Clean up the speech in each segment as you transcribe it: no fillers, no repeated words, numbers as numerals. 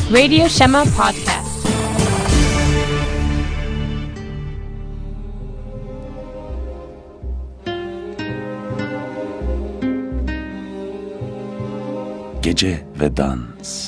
Radio Shema Podcast. Gece ve dans.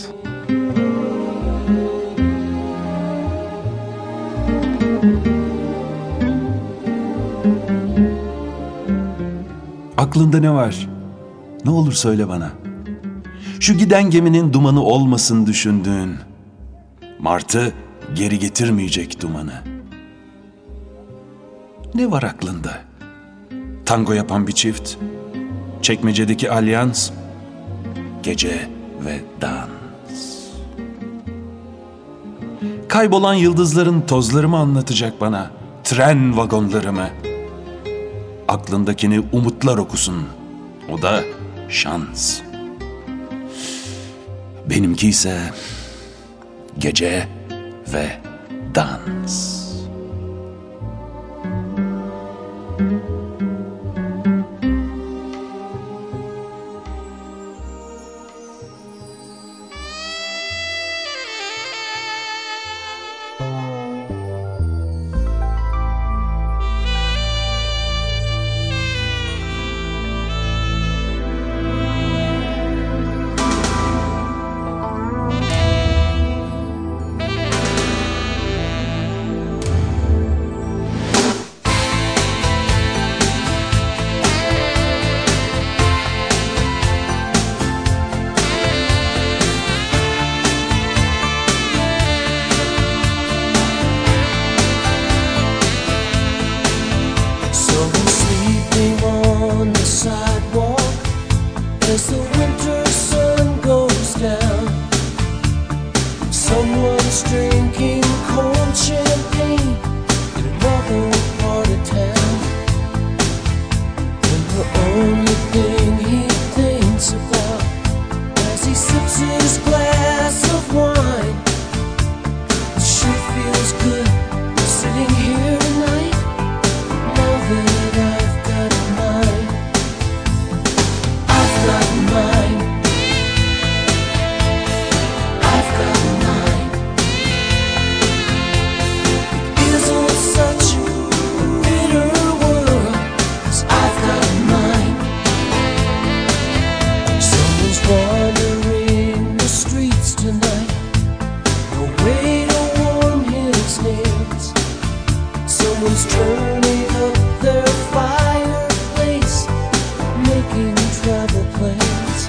Aklında ne var? Ne olur söyle bana. Şu giden geminin dumanı olmasın düşündüğün. Martı geri getirmeyecek dumanı. Ne var aklında? Tango yapan bir çift, çekmecedeki alyans, gece ve dans. Kaybolan yıldızların tozlarımı anlatacak bana, tren vagonlarımı. Aklındakini umutlar okusun, o da şans. Benimki ise gece ve dans. As the winter sun goes down, someone's drinking cold champagne in another part of town. And the only thing he thinks about as he sips his glass of wine, it sure feels good sitting here tonight, now that I've got mine. I've got mine. I've got mine. It isn't such a bitter world, 'cause I've got mine. Someone's wandering the streets tonight, no way to warm his hands. Someone's turning up their fireplace, making travel plans.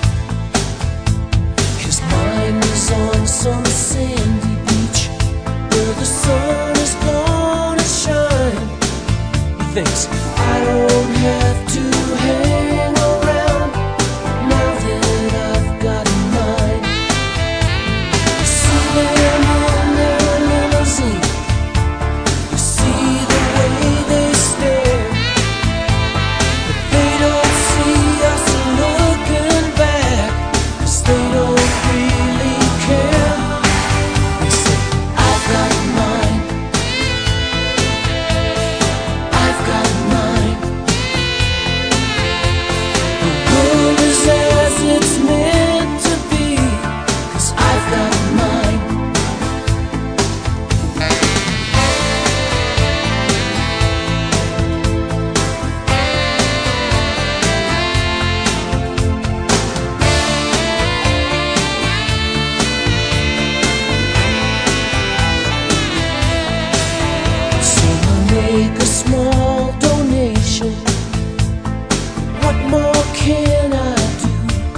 His mind is on some sandy beach where the sun is gonna shine. He thinks, I don't have to hang around now that I've got mine. You see them in their limousine, you see the way they stare, but they don't see us looking back, 'cause they don't really care. They say, I've got mine. I've got mine. The world is as it's meant to be, 'cause I've got mine. So I make a small donation. What more can I do?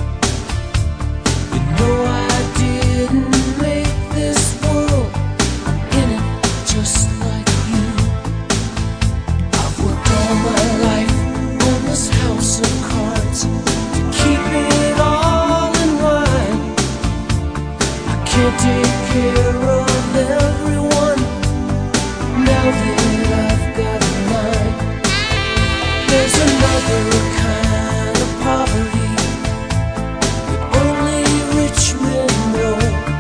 You know I didn't make this world, I'm in it just like you. I've worked all my life on this house of cards to keep it all in line. I can't take care of everyone now that I've got mine. There's another kind of poverty that only rich men know,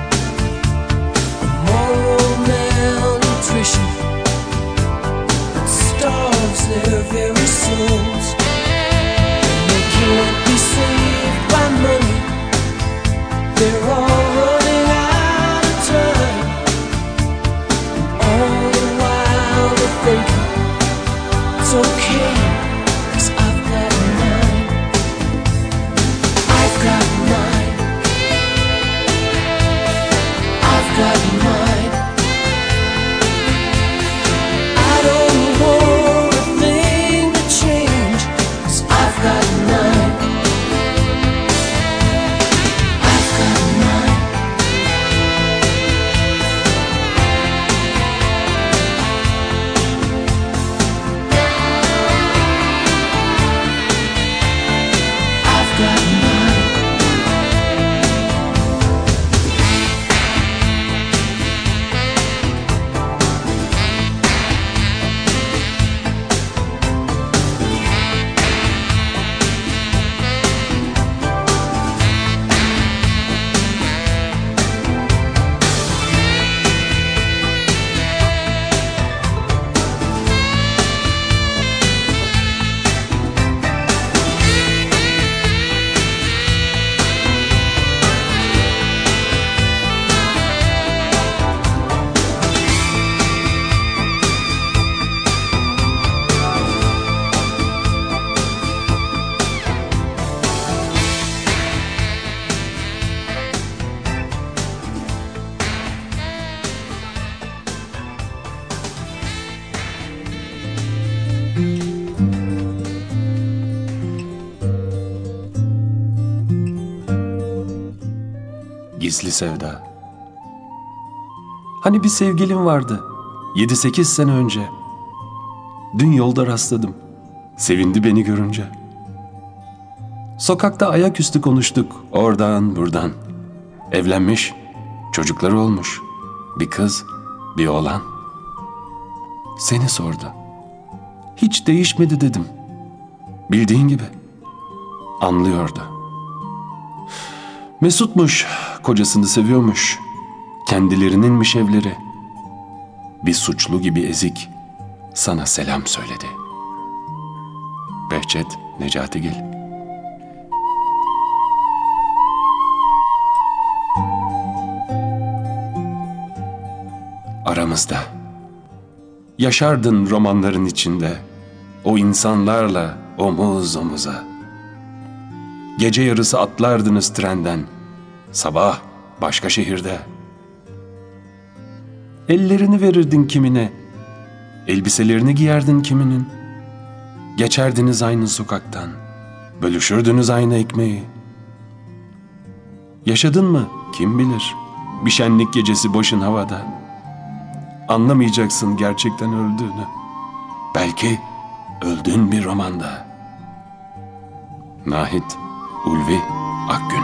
a moral malnutrition that starves their very souls. And they can't be saved by money, they're all running out of gizli sevda. Hani bir sevgilim vardı 7-8 sene önce. Dün yolda rastladım. Sevindi beni görünce. Sokakta ayaküstü konuştuk oradan buradan. Evlenmiş, çocukları olmuş. Bir kız, bir oğlan. Seni sordu. Hiç değişmedi dedim. Bildiğin gibi. Anlıyordu. Mesutmuş, kocasını seviyormuş. Kendilerininmiş evleri. Bir suçlu gibi ezik sana selam söyledi. Behçet Necatigil. Aramızda. Yaşardın romanların içinde, o insanlarla omuz omuza. Gece yarısı atlardınız trenden, sabah başka şehirde. Ellerini verirdin kimine, elbiselerini giyerdin kiminin. Geçerdiniz aynı sokaktan, bölüşürdünüz aynı ekmeği. Yaşadın mı kim bilir, bir şenlik gecesi başın havada. Anlamayacaksın gerçekten öldüğünü. Belki öldün bir romanda. Nahit Ulvi Akgün.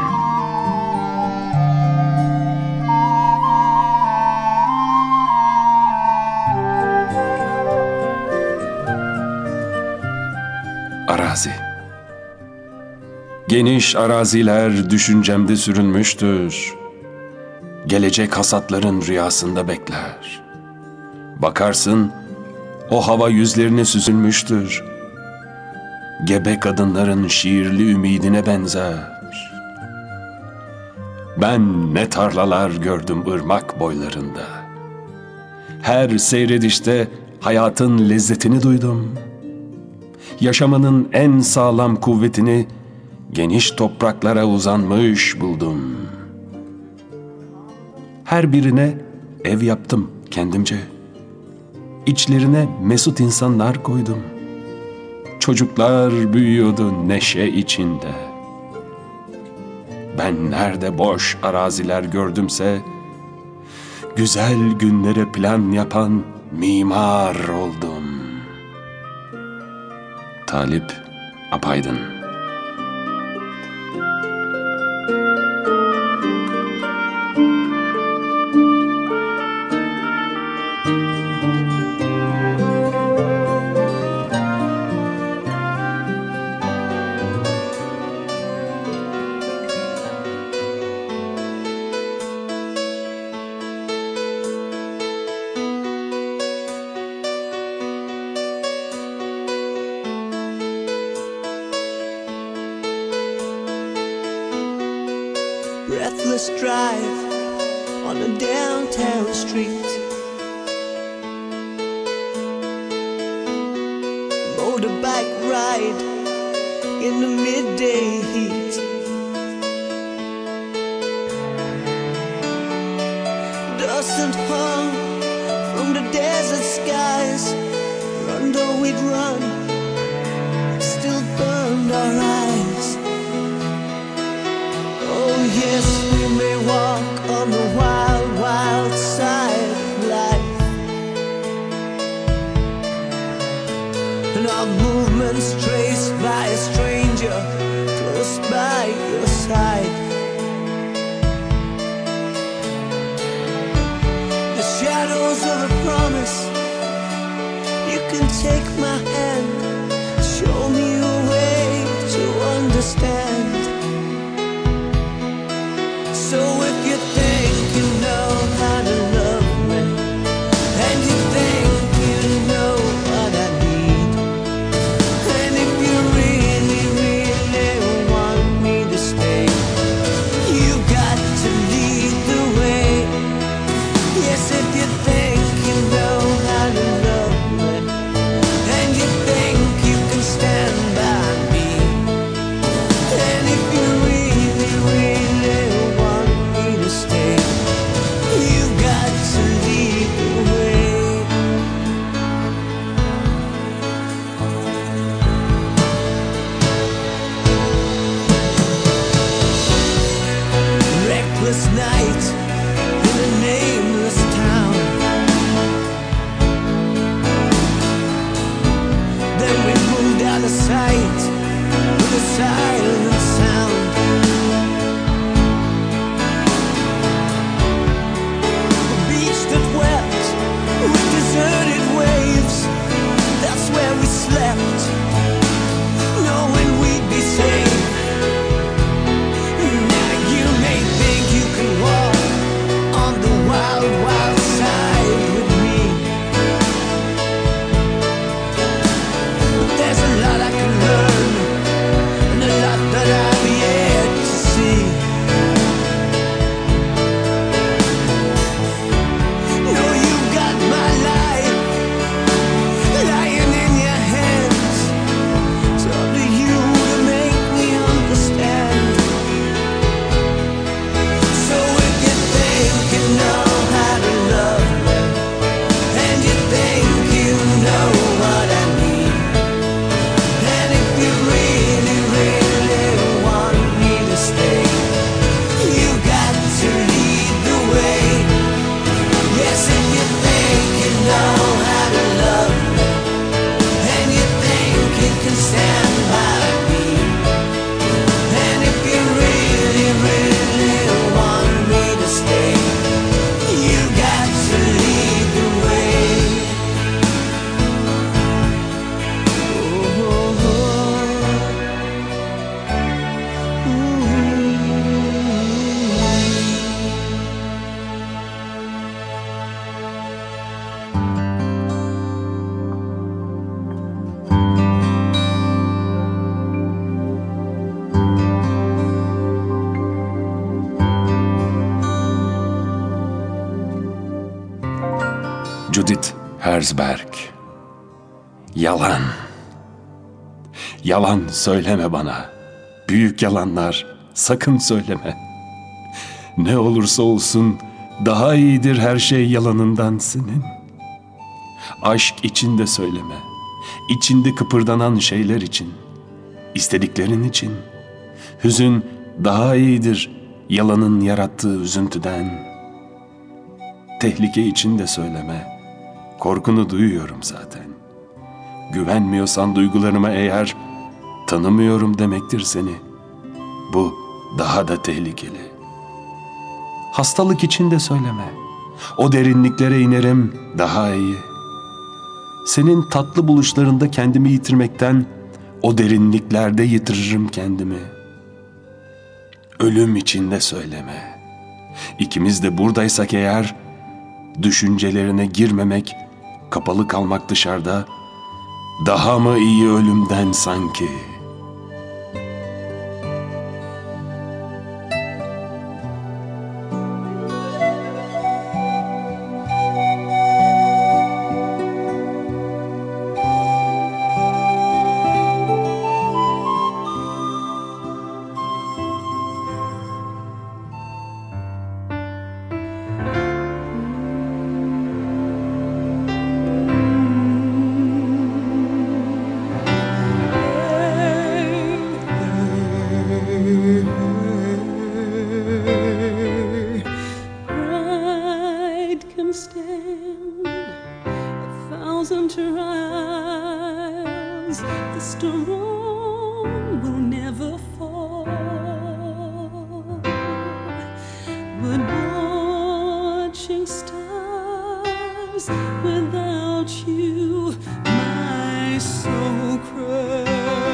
Arazi. Geniş araziler düşüncemde sürünmüştür. Gelecek hasatların rüyasında bekler. Bakarsın, o hava yüzlerine süzülmüştür. Gebe kadınların şiirli ümidine benzer. Ben ne tarlalar gördüm ırmak boylarında. Her seyredişte hayatın lezzetini duydum. Yaşamanın en sağlam kuvvetini geniş topraklara uzanmış buldum. Her birine ev yaptım kendimce. İçlerine mesut insanlar koydum. Çocuklar büyüyordu neşe içinde. Ben nerede boş araziler gördümse, güzel günlere plan yapan mimar oldum. Talip Apaydın. Breathless drive on a downtown street. Motorbike ride in the midday heat. Dust and hum from the desert skies. Run though we'd run, it still burned our eyes. Oh yes, we may walk on the wild, wild side of life, and our movements traced by a stranger close by your side. The shadows of a promise, you can take my hand, show me a way to understand. So if you think you know how to love me, and you think you know what I need, and if you really, really want me to stay, you got to lead the way. Yes, if you think you know how to love me, and you think sleepless night in a nameless town. Then we moved out of sight with a silent sound. A beach that wept with deserted waves, that's where we slept, knowing we'd be safe. Now you may think you can walk on the wild, wild side with me, but there's a lot I can learn and a lot that I've yet to see. No, you've got my life lying in your hands. It's up to you to make me understand. So if you think you know how to love me, and you think you know what I need, and if you really, really want me to stay, you got to lead the way. Yes, if you think you know how to love me, and you think you can stand by me, and if you really, really want me to stay, you got to lead the way. Judith Herzberg. Yalan. Yalan söyleme bana. Büyük yalanlar sakın söyleme. Ne olursa olsun daha iyidir her şey yalanından senin. Aşk içinde söyleme. İçinde kıpırdanan şeyler için. İstediklerin için. Hüzün daha iyidir yalanın yarattığı üzüntüden. Tehlike içinde söyleme. Korkunu duyuyorum zaten. Güvenmiyorsan duygularıma eğer, tanımıyorum demektir seni. Bu daha da tehlikeli. Hastalık içinde söyleme. O derinliklere inerim daha iyi. Senin tatlı buluşlarında kendimi yitirmekten, o derinliklerde yitiririm kendimi. Ölüm içinde söyleme. İkimiz de buradaysak eğer, düşüncelerine girmemek, kapalı kalmak dışarıda, daha mı iyi ölümden sanki? Pride can stand 1,000 trials. The storm will never fall. But watching stars without you, my soul cried.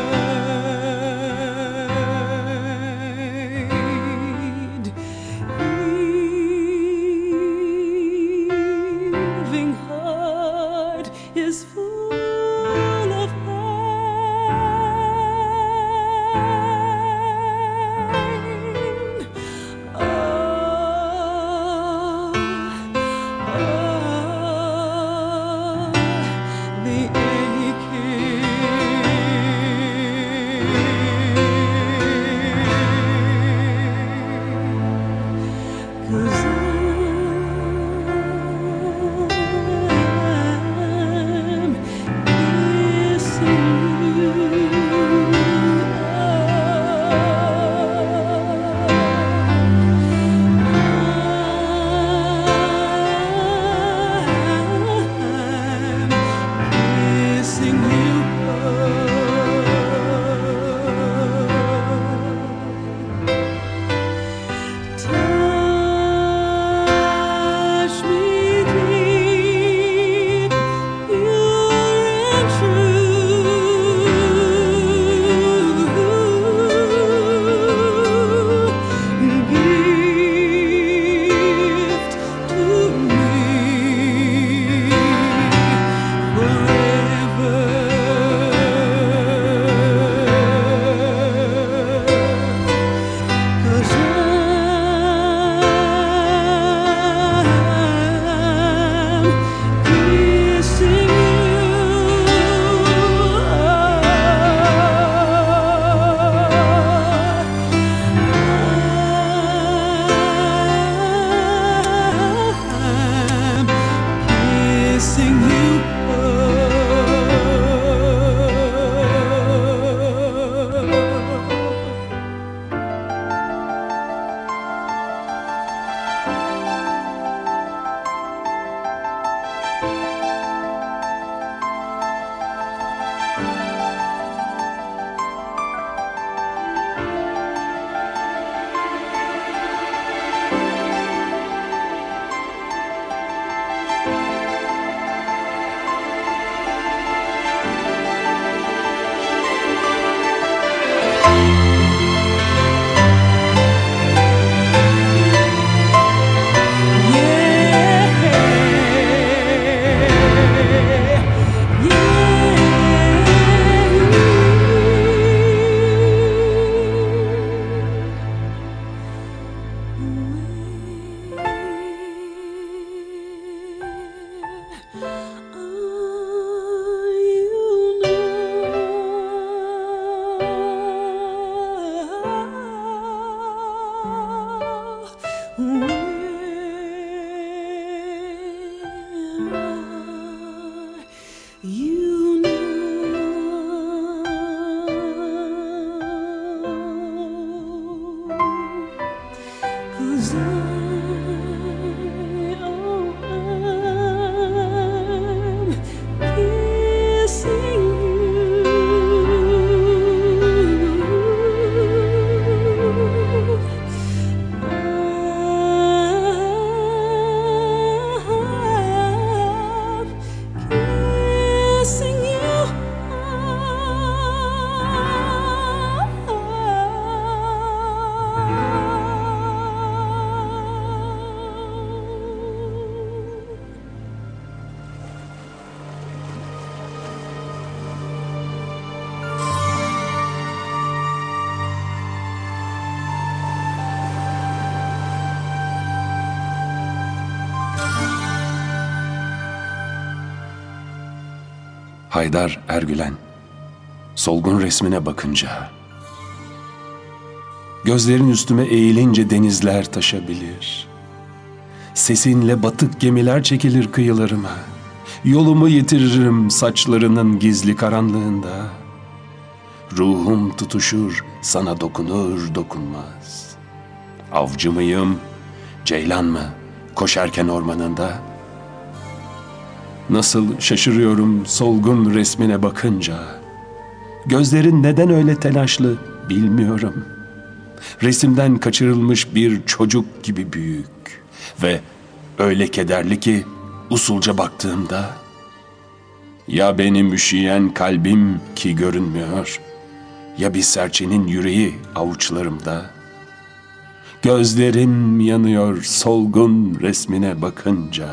Heaving heart is full of pain. The aching. 'Cause I'm missing you. Haydar Ergülen, solgun resmine bakınca. Gözlerin üstüme eğilince denizler taşabilir. Sesinle batık gemiler çekilir kıyılarıma. Yolumu yitiririm saçlarının gizli karanlığında. Ruhum tutuşur, sana dokunur dokunmaz. Avcı mıyım, ceylan mı, koşarken ormanında? Nasıl şaşırıyorum solgun resmine bakınca. Gözlerin neden öyle telaşlı bilmiyorum. Resimden kaçırılmış bir çocuk gibi büyük ve öyle kederli ki usulca baktığımda, ya benim üşüyen kalbim ki görünmüyor, ya bir serçenin yüreği avuçlarımda. Gözlerim yanıyor solgun resmine bakınca.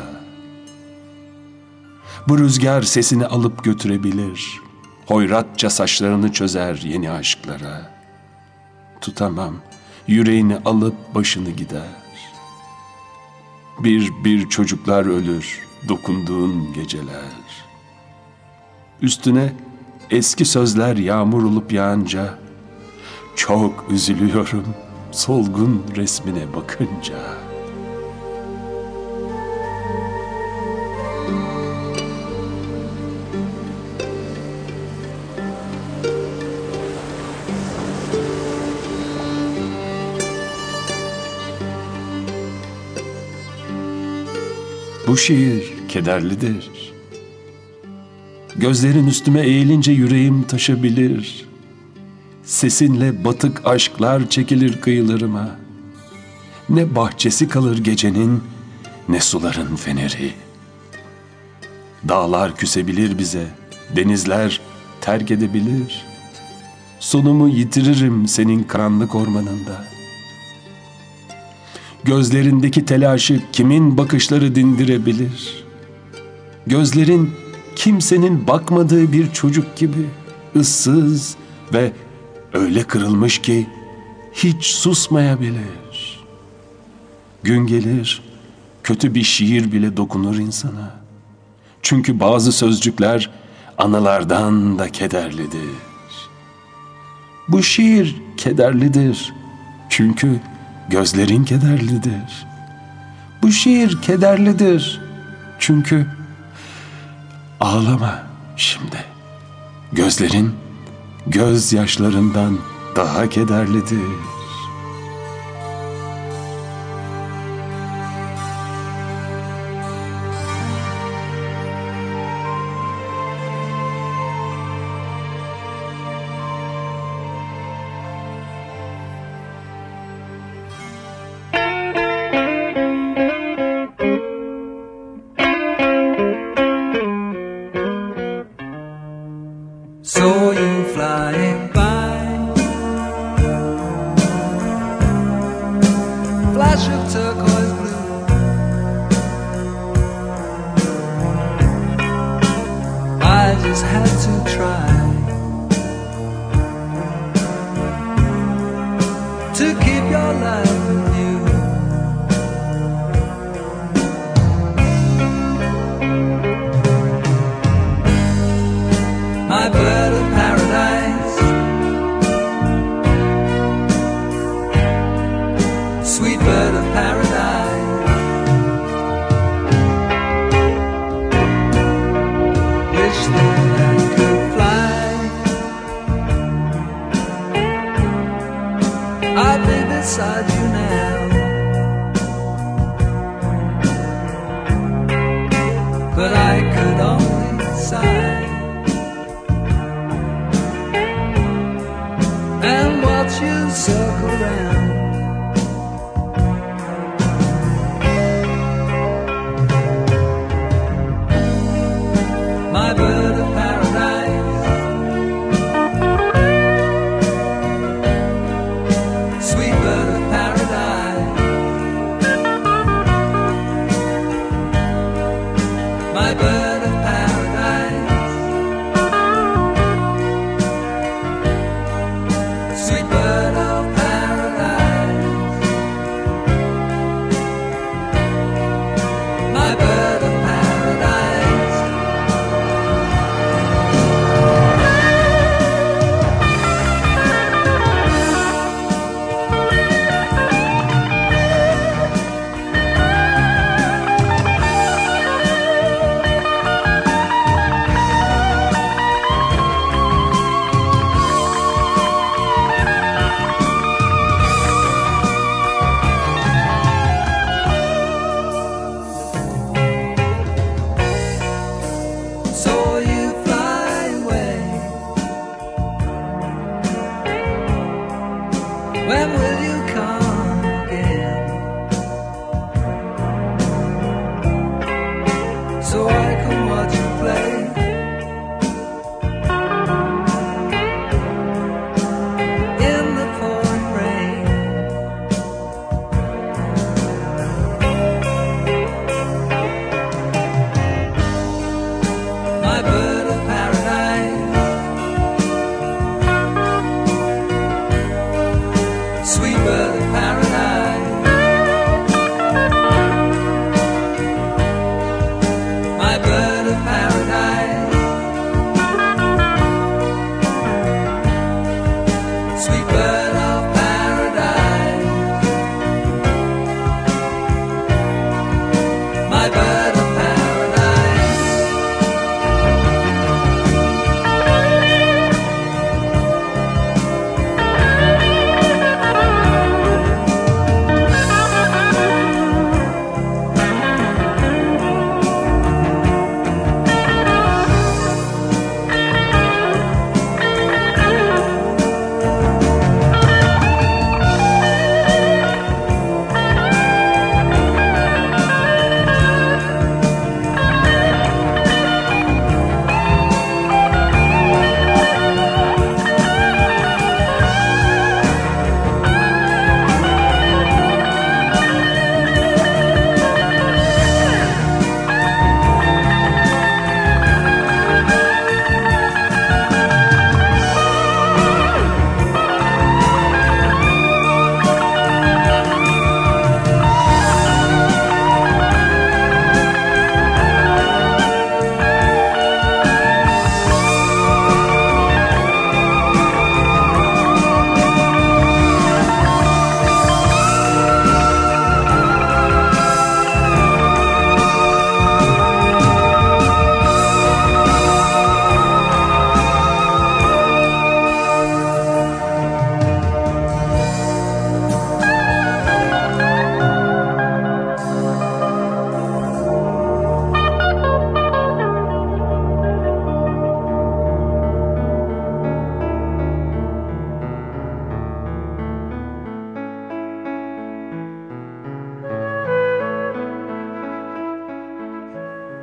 Bu rüzgar sesini alıp götürebilir, hoyratça saçlarını çözer yeni aşklara. Tutamam, yüreğini alıp başını gider. Bir çocuklar ölür dokunduğun geceler. Üstüne eski sözler yağmur olup yağınca, çok üzülüyorum solgun resmine bakınca. Bu şiir kederlidir. Gözlerin üstüme eğilince yüreğim taşabilir. Sesinle batık aşklar çekilir kıyılarıma. Ne bahçesi kalır gecenin, ne suların feneri. Dağlar küsebilir bize, denizler terk edebilir. Sonumu yitiririm senin karanlık ormanında. Gözlerindeki telaşı kimin bakışları dindirebilir? Gözlerin kimsenin bakmadığı bir çocuk gibi ıssız ve öyle kırılmış ki hiç susmayabilir. Gün gelir, kötü bir şiir bile dokunur insana. Çünkü bazı sözcükler anılardan da kederlidir. Bu şiir kederlidir. Çünkü gözlerin kederlidir. Bu şiir kederlidir. Çünkü ağlama şimdi. Gözlerin gözyaşlarından daha kederlidir. Saw you flying by, flash of turquoise blue. I just had to try to keep your life with you. My bird of paradise, sweet bird of paradise, wish that I could fly. I'll be beside you now.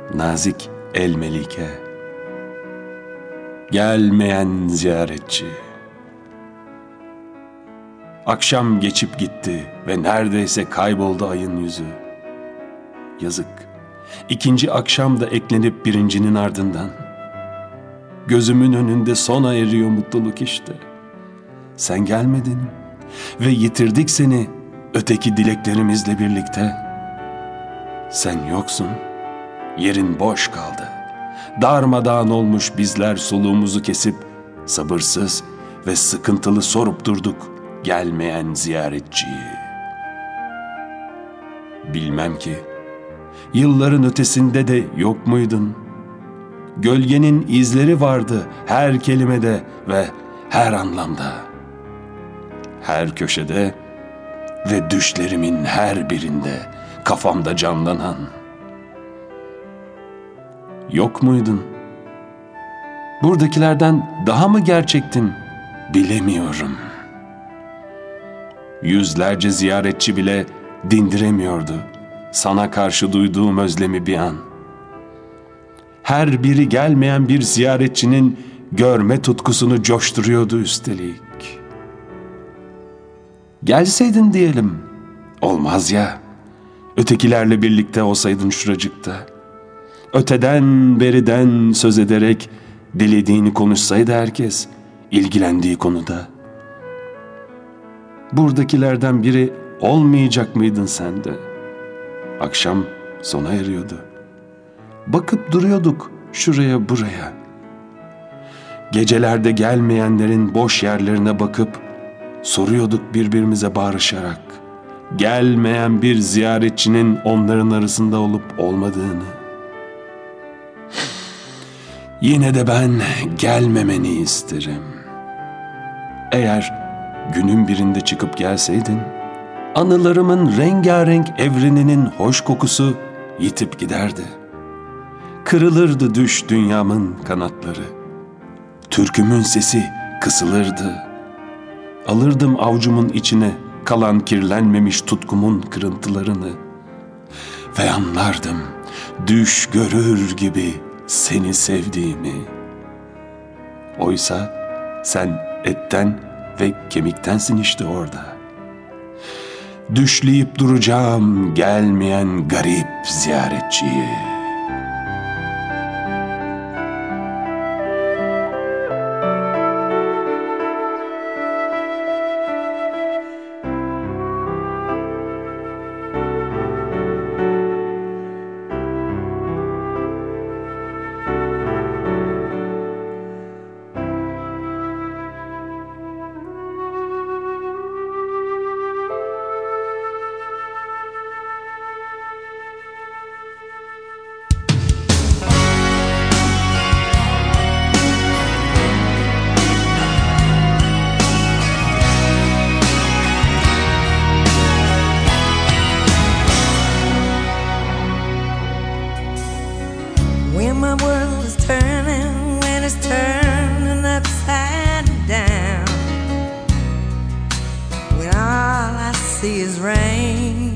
nazik el melike, gelmeyen ziyaretçi. Akşam geçip gitti ve neredeyse kayboldu ayın yüzü. Yazık, ikinci akşam da eklenip birincinin ardından. Gözümün önünde sona eriyor mutluluk işte. Sen gelmedin ve yitirdik seni öteki dileklerimizle birlikte. Sen yoksun, yerin boş kaldı. Darmadağın olmuş bizler soluğumuzu kesip sabırsız ve sıkıntılı sorup durduk gelmeyen ziyaretçiyi. Bilmem ki yılların ötesinde de yok muydun? Gölgenin izleri vardı her kelimede ve her anlamda. Her köşede ve düşlerimin her birinde kafamda canlanan. Yok muydun? Buradakilerden daha mı gerçektin? Bilemiyorum. Yüzlerce ziyaretçi bile dindiremiyordu sana karşı duyduğum özlemi bir an. Her biri gelmeyen bir ziyaretçinin görme tutkusunu coşturuyordu üstelik. Gelseydin diyelim, olmaz ya. Ötekilerle birlikte olsaydın şuracıkta. Öteden beriden söz ederek dilediğini konuşsaydı herkes, ilgilendiği konuda. Buradakilerden biri olmayacak mıydın sen de? Akşam sona eriyordu. Bakıp duruyorduk şuraya buraya. Gecelerde gelmeyenlerin boş yerlerine bakıp soruyorduk birbirimize bağırışarak. Gelmeyen bir ziyaretçinin onların arasında olup olmadığını. Yine de ben gelmemeni isterim. Eğer günün birinde çıkıp gelseydin, anılarımın rengarenk evreninin hoş kokusu yitip giderdi. Kırılırdı düş dünyamın kanatları. Türkümün sesi kısılırdı. Alırdım avcumun içine kalan kirlenmemiş tutkumun kırıntılarını. Ve anlardım düş görür gibi seni sevdiğimi. Oysa sen etten ve kemiktensin işte orada. Düşleyip duracağım gelmeyen garip ziyaretçiyi. My world is turning when it's turning upside down, when all I see is rain.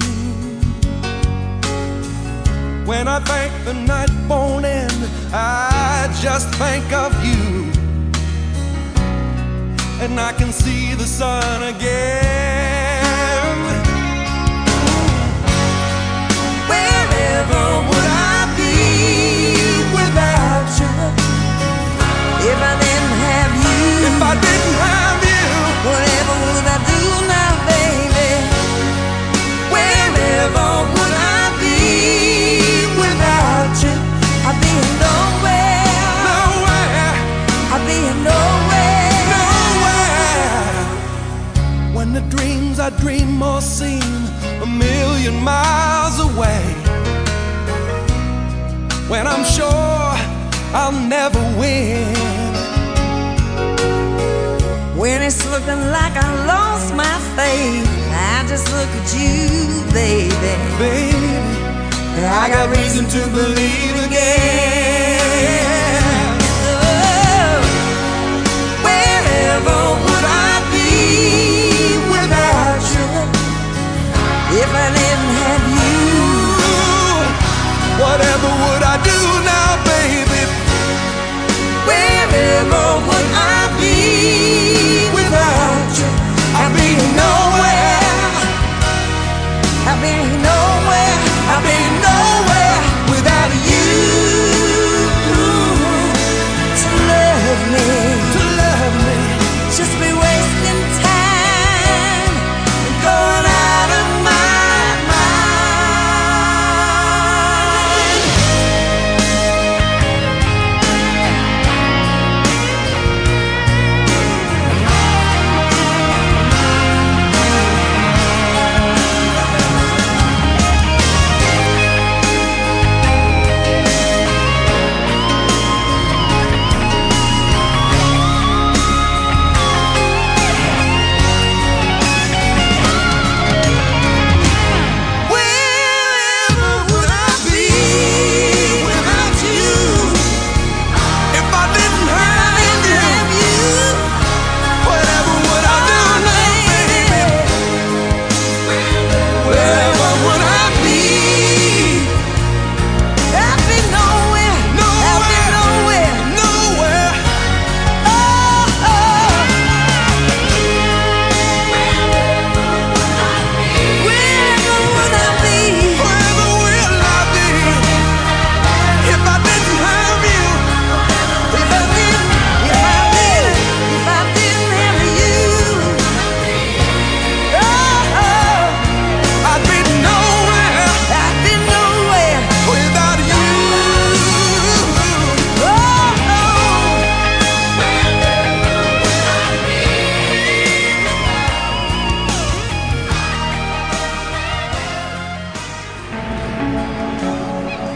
When I think the night won't end, I just think of you, and I can see the sun again. Wherever would I be without you? If I didn't have you, if I didn't have you, whatever would I do now, baby? Wherever would I be without you? I'd be nowhere, nowhere. I'd be nowhere, nowhere. When the dreams I dream all seem a million miles away, when I'm sure I'll never win, when it's looking like I lost my faith, I just look at you, baby. Baby, I got reason to believe again. Oh, wherever would I be without you? If I didn't have you, whatever would I do?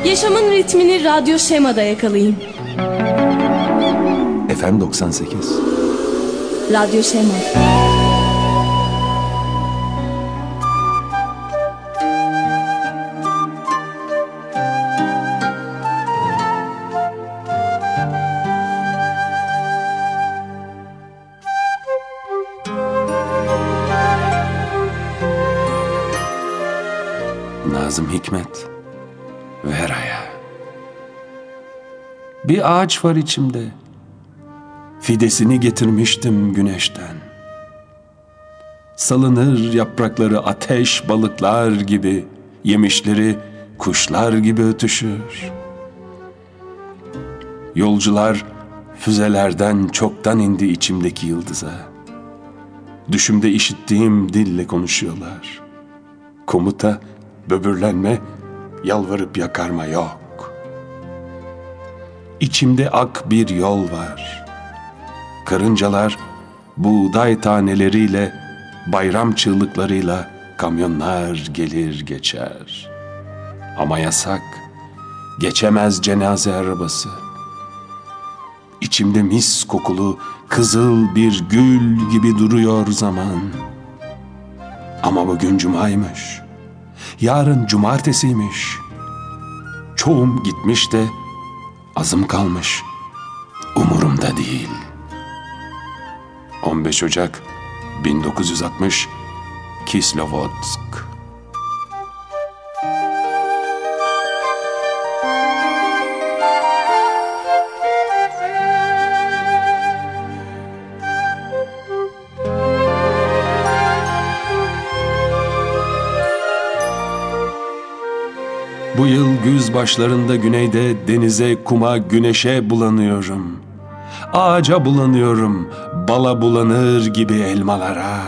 Yaşamın ritmini Radyo Şema'da yakalayın. FM 98. Radyo Şema. Nazım Hikmet, Vera'ya. Bir ağaç var içimde, fidesini getirmiştim güneşten. Salınır yaprakları ateş balıklar gibi, yemişleri kuşlar gibi ötüşür. Yolcular füzelerden çoktan indi içimdeki yıldıza. Düşümde işittiğim dille konuşuyorlar. Komuta, böbürlenme, yalvarıp yakarma yok. İçimde ak bir yol var. Karıncalar buğday taneleriyle, bayram çığlıklarıyla kamyonlar gelir geçer. Ama yasak, geçemez cenaze arabası. İçimde mis kokulu kızıl bir gül gibi duruyor zaman. Ama bugün cumaymış. Yarın cumartesiymiş. Çoğum gitmiş de azım kalmış. Umurumda değil. 15 Ocak 1960 Kislovodsk. Bu yıl güz başlarında güneyde denize, kuma, güneşe bulanıyorum. Ağaca bulanıyorum, bala bulanır gibi elmalara.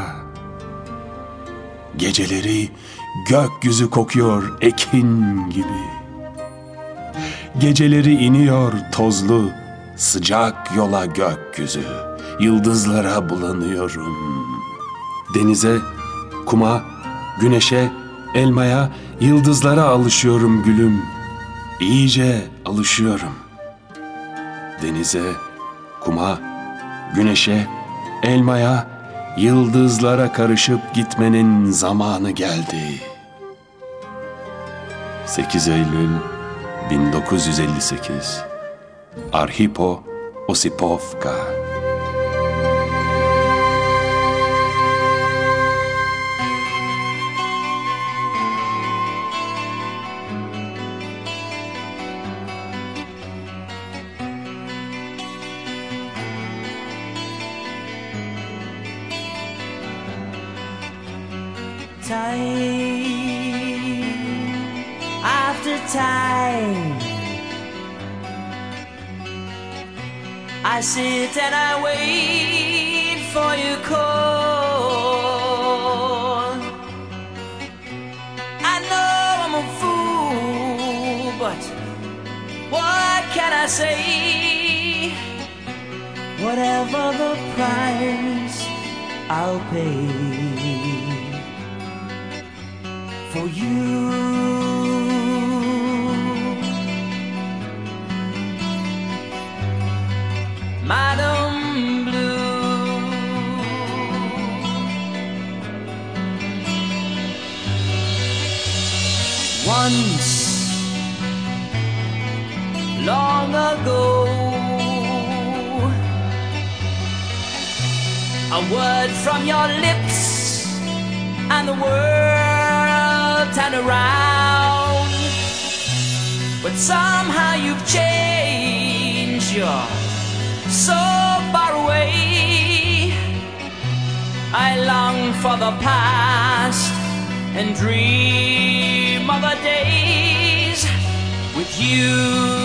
Geceleri gökyüzü kokuyor ekin gibi. Geceleri iniyor tozlu, sıcak yola gökyüzü. Yıldızlara bulanıyorum. Denize, kuma, güneşe, elmaya, yıldızlara alışıyorum gülüm. İyice alışıyorum. Denize, kuma, güneşe, elmaya, yıldızlara karışıp gitmenin zamanı geldi. 8 Eylül 1958 Arhipo Osipovka. Time after time, I sit and I wait for your call. I know I'm a fool, but what can I say? Whatever the price, I'll pay for you. Madam Blue, once long ago, a word from your lips and the world turned around. But somehow you've changed, you're so far away. I long for the past and dream of the days with you.